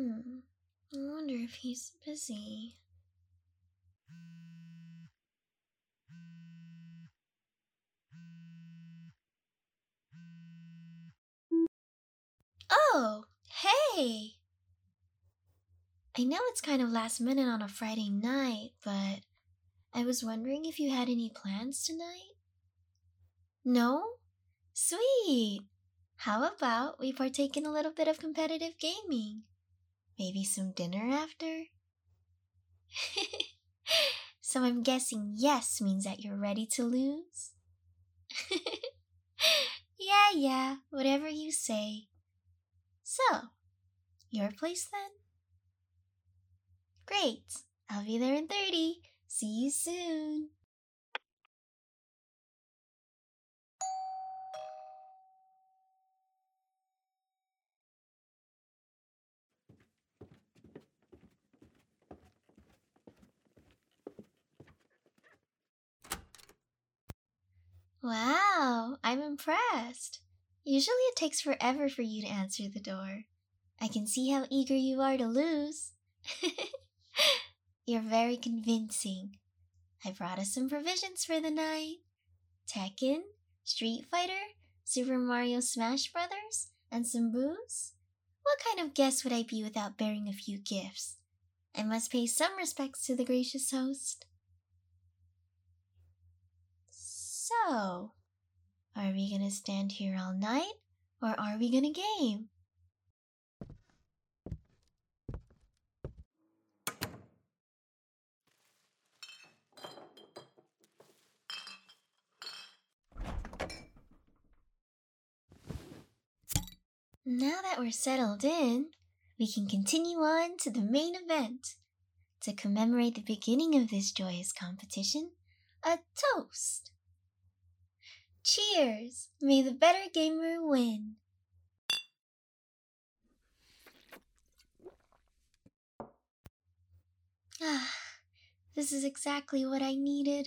I wonder if he's busy. Oh, hey! I know it's kind of last minute on a Friday night, but I was wondering if you had any plans tonight? No? Sweet! How about we partake in a little bit of competitive gaming? Maybe some dinner after? So I'm guessing yes means that you're ready to lose? Yeah, whatever you say. So, your place then? Great! I'll be there in 30. See you soon! Wow, I'm impressed. Usually it takes forever for you to answer the door. I can see how eager you are to lose. You're very convincing. I brought us some provisions for the night. Tekken, Street Fighter, Super Mario Smash Brothers, and some booze? What kind of guest would I be without bearing a few gifts? I must pay some respects to the gracious host. So, are we gonna stand here all night, or are we gonna game? Now that we're settled in, we can continue on to the main event. To commemorate the beginning of this joyous competition, a toast. Cheers! May the better gamer win. Ah, this is exactly what I needed.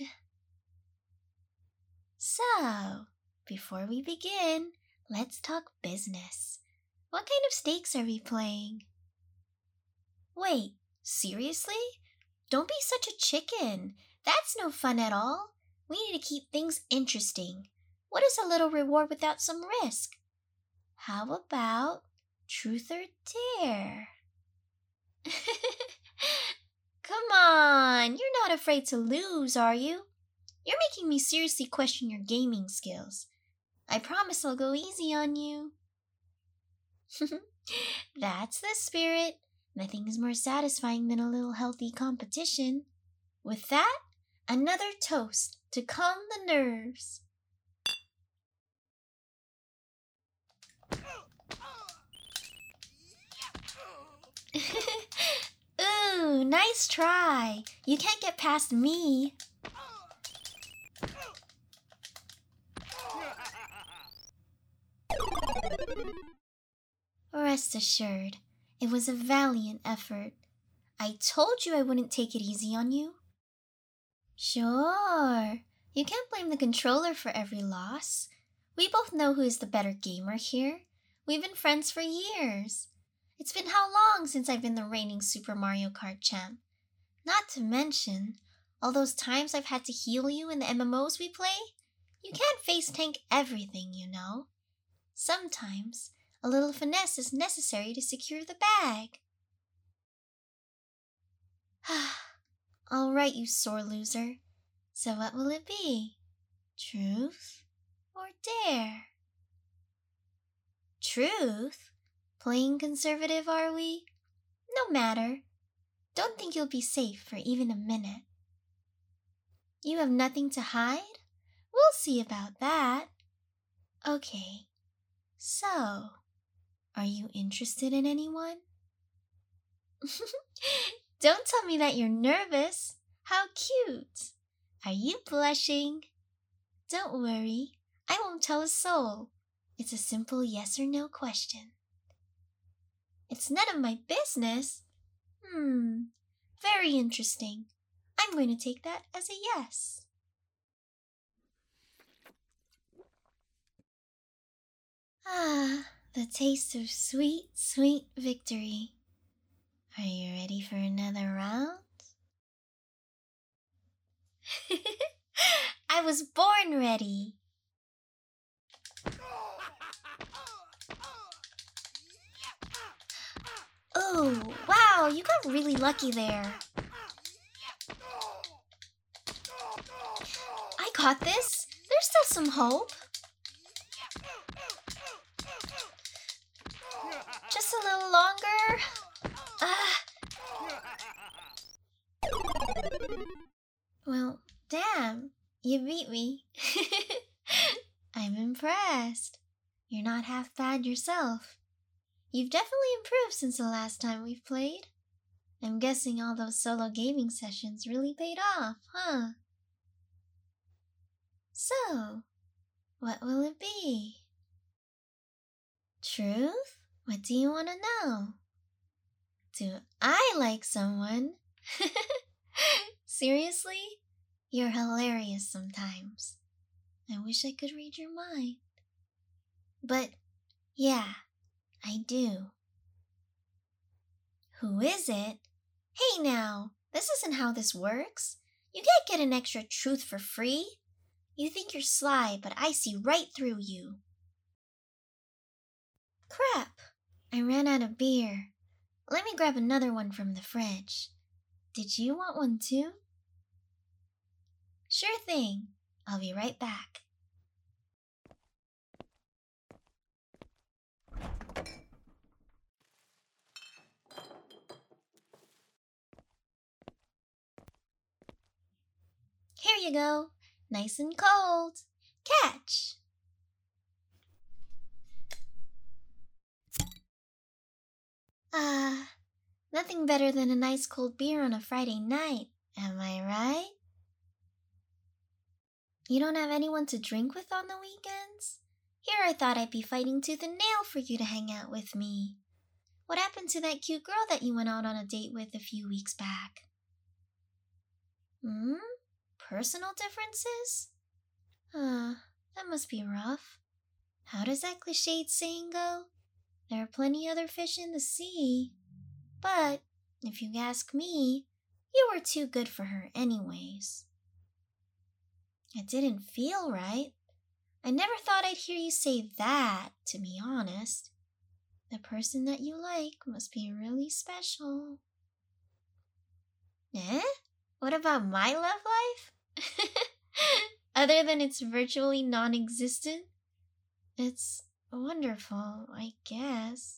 So, before we begin, let's talk business. What kind of stakes are we playing? Wait, seriously? Don't be such a chicken. That's no fun at all. We need to keep things interesting. What is a little reward without some risk? How about truth or dare? Come on, you're not afraid to lose, are you? You're making me seriously question your gaming skills. I promise I'll go easy on you. That's the spirit. Nothing is more satisfying than a little healthy competition. With that, another toast to calm the nerves. Ooh, nice try. You can't get past me. Rest assured, it was a valiant effort. I told you I wouldn't take it easy on you. Sure, you can't blame the controller for every loss. We both know who is the better gamer here. We've been friends for years. It's been how long since I've been the reigning Super Mario Kart champ? Not to mention, all those times I've had to heal you in the MMOs we play. You can't face tank everything, you know. Sometimes, a little finesse is necessary to secure the bag. All right, you sore loser. So what will it be? Truth or dare? Truth? Playing conservative, are we? No matter. Don't think you'll be safe for even a minute. You have nothing to hide? We'll see about that. Okay, so, are you interested in anyone? Don't tell me that you're nervous. How cute. Are you blushing? Don't worry, I won't tell a soul. It's a simple yes or no question. It's none of my business? Very interesting. I'm going to take that as a yes. Ah, the taste of sweet, sweet victory. Are you ready for another round? I was born ready. Oh, wow, you got really lucky there. I got this. There's still some hope. Just a little longer. Well, damn, you beat me. I'm impressed. You're not half bad yourself. You've definitely improved since the last time we've played. I'm guessing all those solo gaming sessions really paid off, huh? So, what will it be? Truth? What do you want to know? Do I like someone? Seriously? You're hilarious sometimes. I wish I could read your mind. But, yeah, I do. Who is it? Hey now, this isn't how this works. You can't get an extra truth for free. You think you're sly, but I see right through you. Crap! I ran out of beer. Let me grab another one from the fridge. Did you want one too? Sure thing. I'll be right back. Here you go. Nice and cold. Catch! Nothing better than a nice cold beer on a Friday night, am I right? You don't have anyone to drink with on the weekends? Here I thought I'd be fighting tooth and nail for you to hang out with me. What happened to that cute girl that you went out on a date with a few weeks back? Personal differences? That must be rough. How does that cliched saying go? There are plenty other fish in the sea. But, if you ask me, you were too good for her anyways. It didn't feel right. I never thought I'd hear you say that, to be honest. The person that you like must be really special. Eh? What about my love life? Other than it's virtually non-existent? It's wonderful, I guess.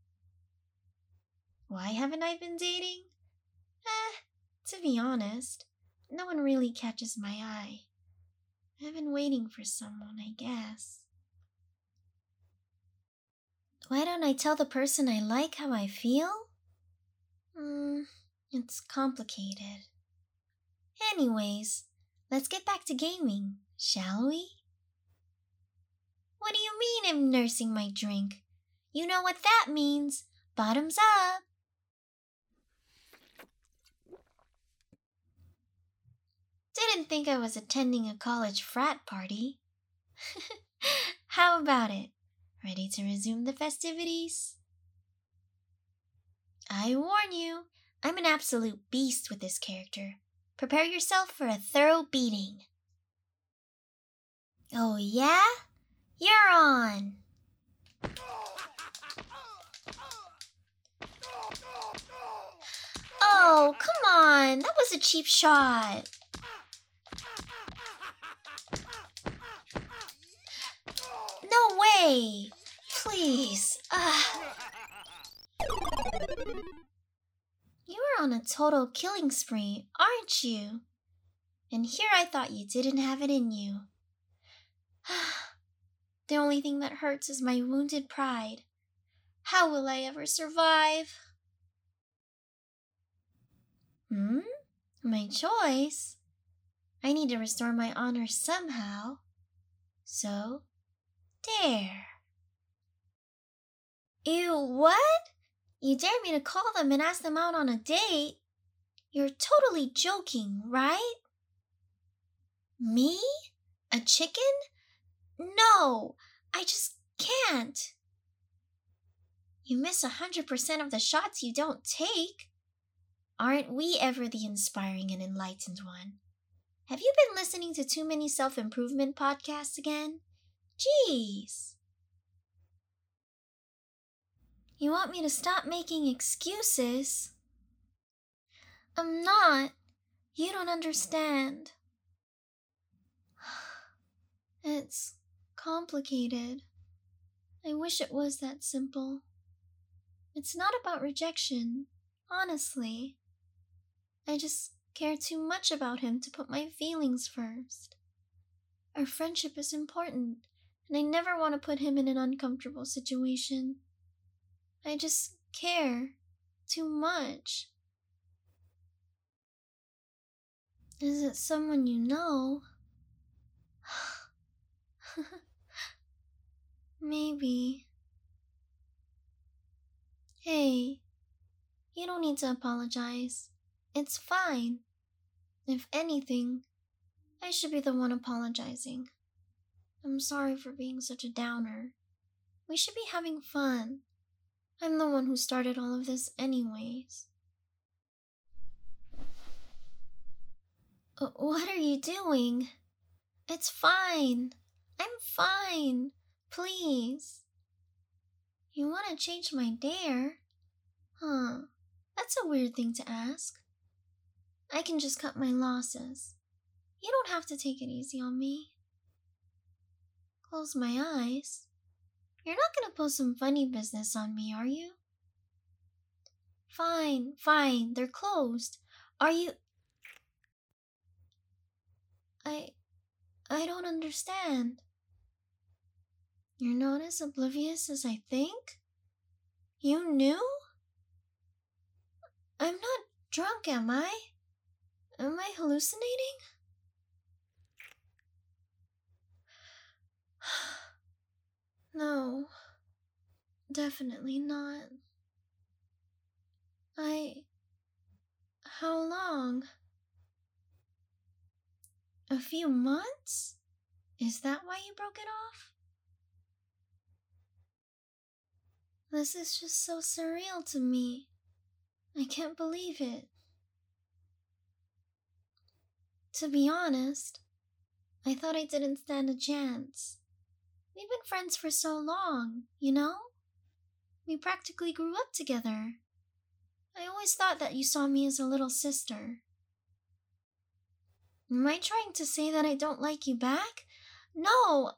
Why haven't I been dating? To be honest, no one really catches my eye. I've been waiting for someone, I guess. Why don't I tell the person I like how I feel? It's complicated. Anyways, let's get back to gaming, shall we? What do you mean I'm nursing my drink? You know what that means. Bottoms up. Didn't think I was attending a college frat party. How about it? Ready to resume the festivities? I warn you, I'm an absolute beast with this character. Prepare yourself for a thorough beating. Oh yeah? You're on! Oh, come on! That was a cheap shot! No way! Please! You are on a total killing spree, aren't you? And here I thought you didn't have it in you. The only thing that hurts is my wounded pride. How will I ever survive? My choice? I need to restore my honor somehow. So, dare. Ew, what? You dare me to call them and ask them out on a date? You're totally joking, right? Me? A chicken? No, I just can't. You miss 100% of the shots you don't take. Aren't we ever the inspiring and enlightened one? Have you been listening to too many self-improvement podcasts again? Jeez! You want me to stop making excuses? I'm not. You don't understand. It's complicated. I wish it was that simple. It's not about rejection, honestly. I just care too much about him to put my feelings first. Our friendship is important, and I never want to put him in an uncomfortable situation. I just care too much. Is it someone you know? Maybe. Hey, you don't need to apologize. It's fine. If anything, I should be the one apologizing. I'm sorry for being such a downer. We should be having fun. I'm the one who started all of this anyways. What are you doing? It's fine. I'm fine. Please. You want to change my dare? Huh. That's a weird thing to ask. I can just cut my losses. You don't have to take it easy on me. Close my eyes. You're not gonna pull some funny business on me, are you? Fine, they're closed. Are you... I don't understand. You're not as oblivious as I think? You knew? I'm not drunk, am I? Am I hallucinating? No, definitely not. How long? A few months? Is that why you broke it off? This is just so surreal to me. I can't believe it. To be honest, I thought I didn't stand a chance. We've been friends for so long, you know? We practically grew up together. I always thought that you saw me as a little sister. Am I trying to say that I don't like you back? No,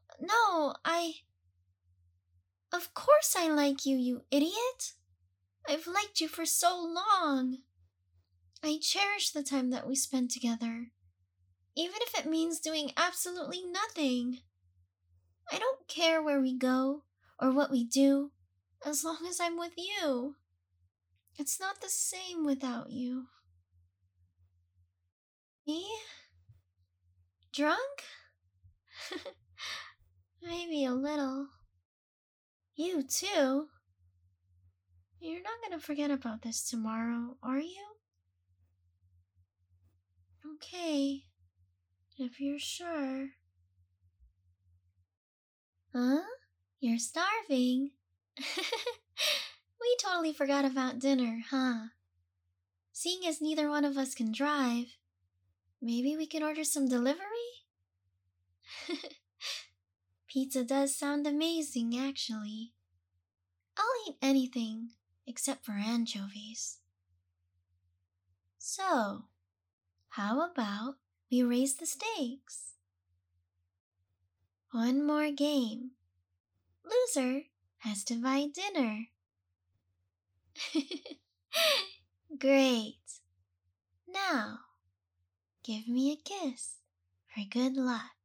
Of course I like you, you idiot! I've liked you for so long. I cherish the time that we spend together, even if it means doing absolutely nothing. I don't care where we go or what we do, as long as I'm with you. It's not the same without you. Me? Drunk? Maybe a little. You too. You're not gonna forget about this tomorrow, are you? Okay, if you're sure. Huh? You're starving. We totally forgot about dinner, huh? Seeing as neither one of us can drive, maybe we can order some delivery? Pizza does sound amazing, actually. I'll eat anything except for anchovies. So, how about we raise the stakes? One more game. Loser has to buy dinner. Great. Now, give me a kiss for good luck.